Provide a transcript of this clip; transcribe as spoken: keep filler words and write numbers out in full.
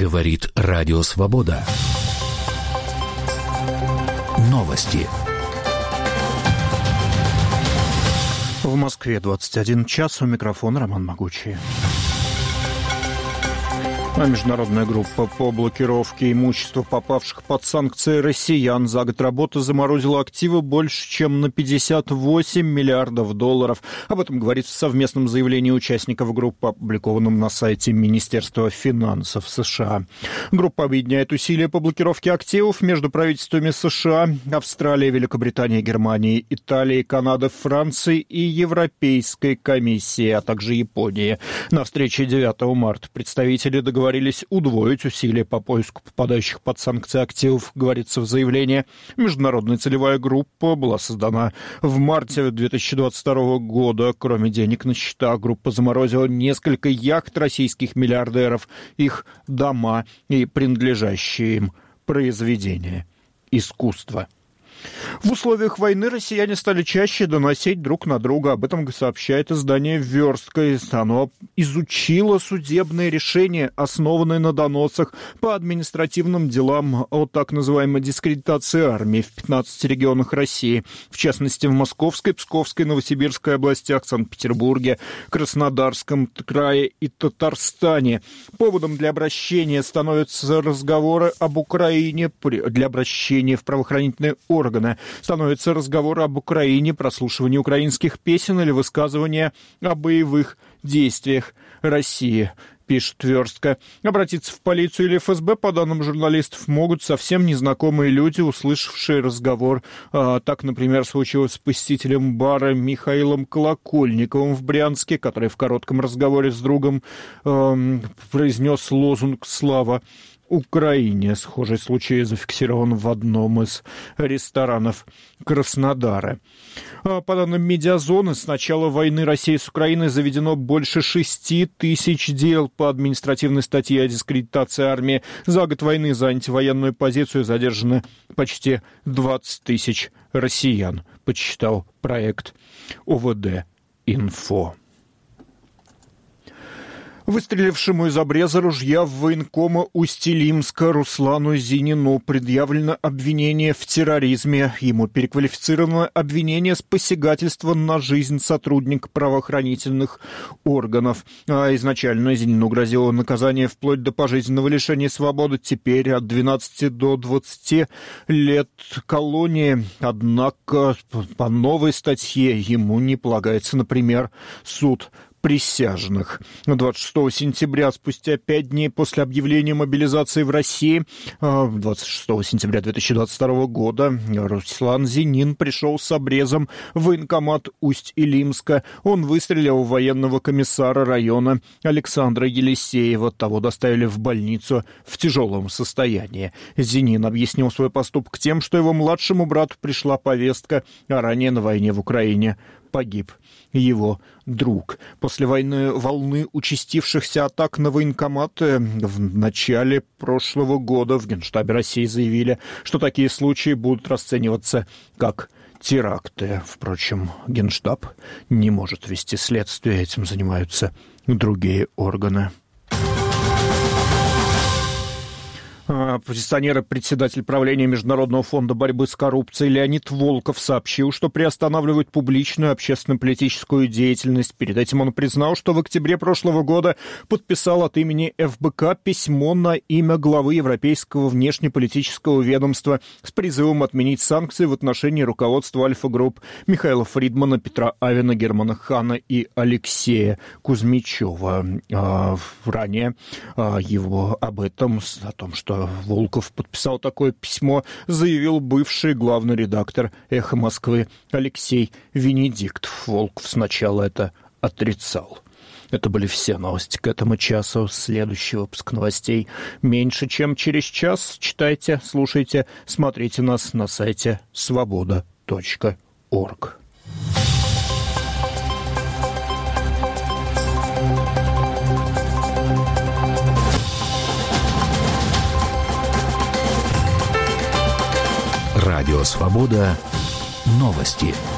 Говорит Радио Свобода. Новости. В Москве двадцать один час. У микрофона Роман Могучий. А международная группа по блокировке имущества попавших под санкции россиян за год работы заморозила активы больше, чем на пятьдесят восемь миллиардов долларов. Об этом говорится в совместном заявлении участников группы, опубликованном на сайте Министерства финансов США. Группа объединяет усилия по блокировке активов между правительствами США, Австралии, Великобритании, Германии, Италии, Канады, Франции и Европейской комиссии, а также Японии. На встрече девятого марта представители договорились Договорились удвоить усилия по поиску попадающих под санкции активов, говорится в заявлении. Международная целевая группа была создана в марте две тысячи двадцать второго года. Кроме денег на счета, группа заморозила несколько яхт российских миллиардеров, их дома и принадлежащие им произведения искусства. В условиях войны россияне стали чаще доносить друг на друга. Об этом сообщает издание «Верстка». Оно изучило судебные решения, основанные на доносах по административным делам о так называемой дискредитации армии в пятнадцати регионах России. В частности, в Московской, Псковской, Новосибирской областях, Санкт-Петербурге, Краснодарском крае и Татарстане. Поводом для обращения становятся разговоры об Украине, для обращения в правоохранительные органы становятся разговоры об Украине, прослушивание украинских песен или высказывания о боевых действиях России, пишет Верстка. Обратиться в полицию или эф эс бэ, по данным журналистов, могут совсем незнакомые люди, услышавшие разговор. А, так, например, случилось с посетителем бара Михаилом Колокольниковым в Брянске, который в коротком разговоре с другом э, произнес лозунг «Слава Украине». Схожий случай зафиксирован в одном из ресторанов Краснодара. По данным Медиазоны, с начала войны России с Украиной заведено больше шести тысяч дел по административной статье о дискредитации армии. За год войны за антивоенную позицию задержаны почти двадцать тысяч россиян, подсчитал проект о вэ дэ Инфо. Выстрелившему из обреза ружья в военкома Усть-Илимска Руслану Зинину предъявлено обвинение в терроризме. Ему переквалифицировано обвинение с посягательства на жизнь сотрудника правоохранительных органов. А изначально Зинину грозило наказание вплоть до пожизненного лишения свободы, теперь от двенадцати до двадцати лет колонии. Однако по новой статье ему не полагается, например, суд присяжных. двадцать шестого сентября, спустя пять дней после объявления мобилизации в России, двадцать шестого сентября две тысячи двадцать второго года, Руслан Зинин пришел с обрезом в военкомат Усть-Илимска. Он выстрелил в военного комиссара района Александра Елисеева. Того доставили в больницу в тяжелом состоянии. Зинин объяснил свой поступок тем, что его младшему брату пришла повестка, а ранее на войне в Украине погиб его друг. После войны волны участившихся атак на военкоматы в начале прошлого года в Генштабе России заявили, что такие случаи будут расцениваться как теракты. Впрочем, Генштаб не может вести следствие, этим занимаются другие органы. Оппозиционер и председатель правления Международного фонда борьбы с коррупцией Леонид Волков сообщил, что приостанавливает публичную общественно-политическую деятельность. Перед этим он признал, что в октябре прошлого года подписал от имени эф бэ ка письмо на имя главы Европейского внешнеполитического ведомства с призывом отменить санкции в отношении руководства Альфа-групп Михаила Фридмана, Петра Авена, Германа Хана и Алексея Кузьмичева. Ранее его об этом, о том, что Волков подписал такое письмо, заявил бывший главный редактор «Эхо Москвы» Алексей Венедиктов. Волков сначала это отрицал. Это были все новости к этому часу. Следующий выпуск новостей меньше, чем через час. Читайте, слушайте, смотрите нас на сайте свобода точка орг. Радио «Свобода». Новости.